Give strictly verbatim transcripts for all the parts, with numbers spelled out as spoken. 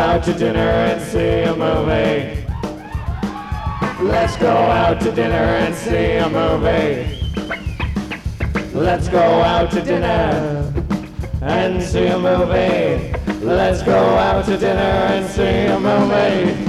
out to dinner and see a movie. Let's go out to dinner and see a movie. Let's go out to dinner and see a movie. Let's go out to dinner and see a movie.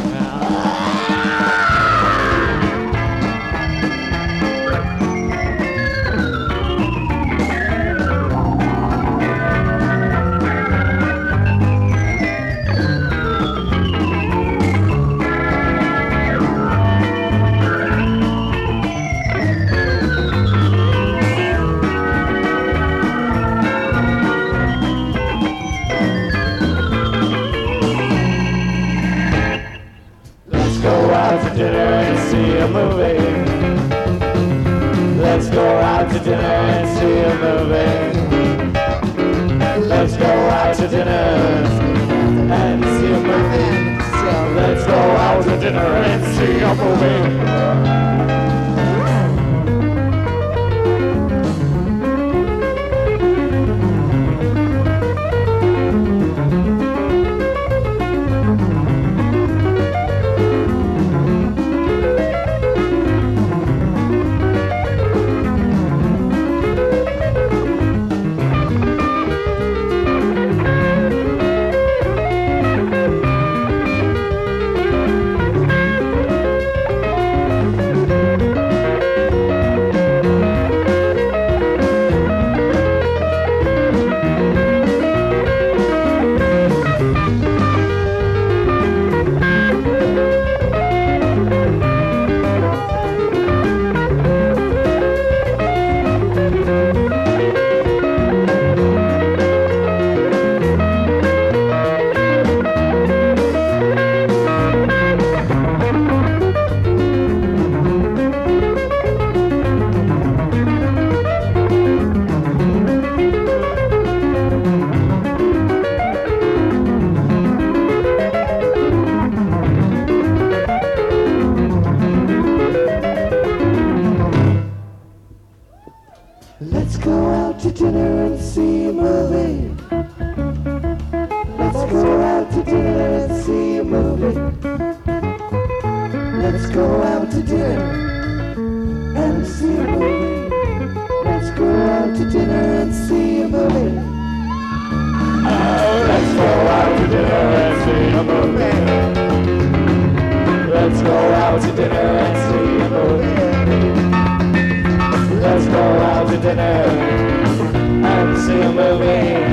Let's go out to dinner and see a movie. Let's go out to dinner and see a movie. Let's go out to dinner and see a movie. Let's go out to dinner and see a movie. Let's go out to dinner and see a movie. Let's go out to dinner and see a movie. Let's go out to dinner and see a movie. Oh, let's go out to dinner and see a movie. Let's go out to dinner and see a movie. Let's go out to dinner and see a movie.